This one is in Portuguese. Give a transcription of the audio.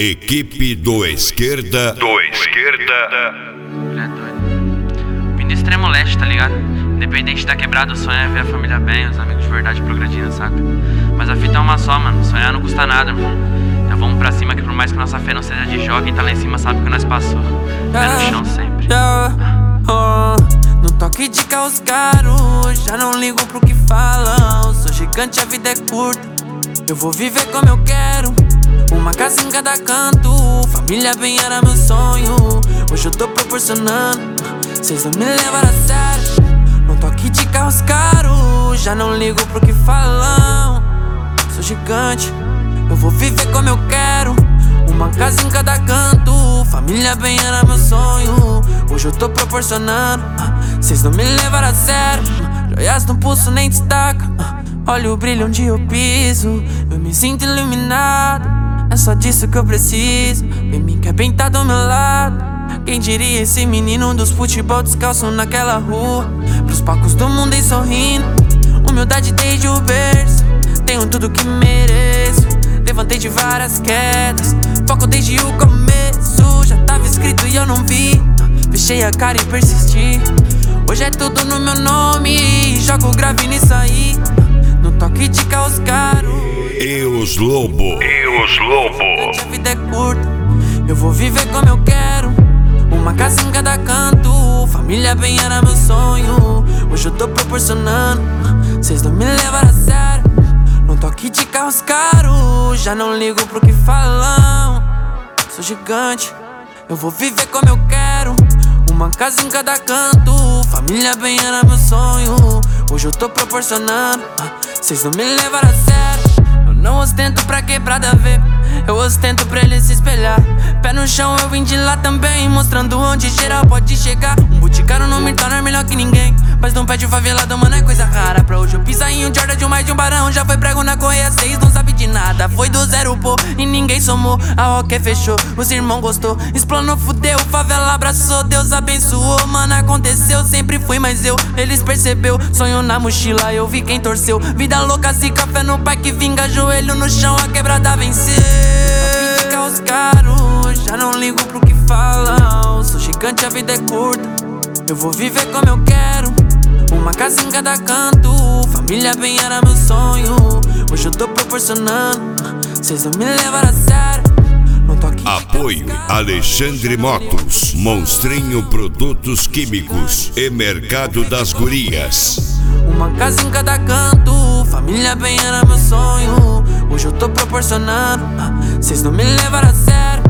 Equipe do Esquerda. Ele é doido. Vim do extremo leste, tá ligado? Independente da quebrada, o sonho é ver a família bem, os amigos de verdade progredindo, saca? Mas a fita é uma só, mano. Sonhar não custa nada, mano. Então vamos pra cima, que por mais que nossa fé não seja de jogo, quem tá lá em cima sabe que nós passou. Pé no chão sempre. No toque de carros caros, já não ligo pro que falam. Sou gigante, a vida é curta, eu vou viver como eu quero. Uma casa em cada canto, família bem era meu sonho. Hoje eu tô proporcionando, cês não me levaram a sério. No toque de carros caros, já não ligo pro que falam. Sou gigante, eu vou viver como eu quero. Uma casa em cada canto, família bem era meu sonho. Hoje eu tô proporcionando, cês não me levaram a sério. Joias no pulso nem destaca, olha o brilho onde eu piso. Eu me sinto iluminado, é só disso que eu preciso. Vem me quer bem tá do meu lado. Quem diria esse menino dos futebol descalço naquela rua. Pros palcos do mundo e sorrindo, humildade desde o berço. Tenho tudo que mereço, levantei de várias quedas. Foco desde o começo, já tava escrito e eu não vi. Fechei a cara e persisti. Hoje é tudo no meu nome, jogo grave nisso aí. No toque de carros caros, E os Lobo. a vida é curta, eu vou viver como eu quero. Uma casa em cada canto, família bem era meu sonho. Hoje eu tô proporcionando, cês não me levaram a sério. No toque de carros caros, já não ligo pro que falam. Sou gigante, eu vou viver como eu quero. Uma casa em cada canto, família bem era meu sonho. Hoje eu tô proporcionando, cês não me levaram a sério. Eu não ostento pra quebrada ver, eu ostento pra ele se espelhar. Pé no chão, eu vim de lá também, mostrando onde geral pode chegar. Um boticário não me torna melhor que ninguém, mas não pede favelado, mano, é coisa rara. Pra hoje eu pisar em um Jordan de um mais de um barão. Já foi prego na correia 6, não sabe de nada. Foi do zero, pô, e ninguém somou. A roque fechou, os irmãos gostou. Explanou, fudeu, favela abraçou. Deus abençoou, mano, aconteceu. Sempre fui mais eu, eles percebeu. Sonho na mochila, eu vi quem torceu. Vida louca, se café no pai que vinga. Joelho no chão, a quebrada venceu. De carros caros, já não ligo pro que falam. Sou gigante, a vida é curta, eu vou viver como eu quero. Uma casa em cada canto, família bem era meu sonho. Hoje eu tô proporcionando, cês não me levaram a sério. No toque Apoio Alexandre Motos, Monstrinho Produtos Químicos e Mercado das Gurias. uma casa em cada canto, família bem era meu sonho. Hoje eu tô proporcionando, cês não me levaram a sério.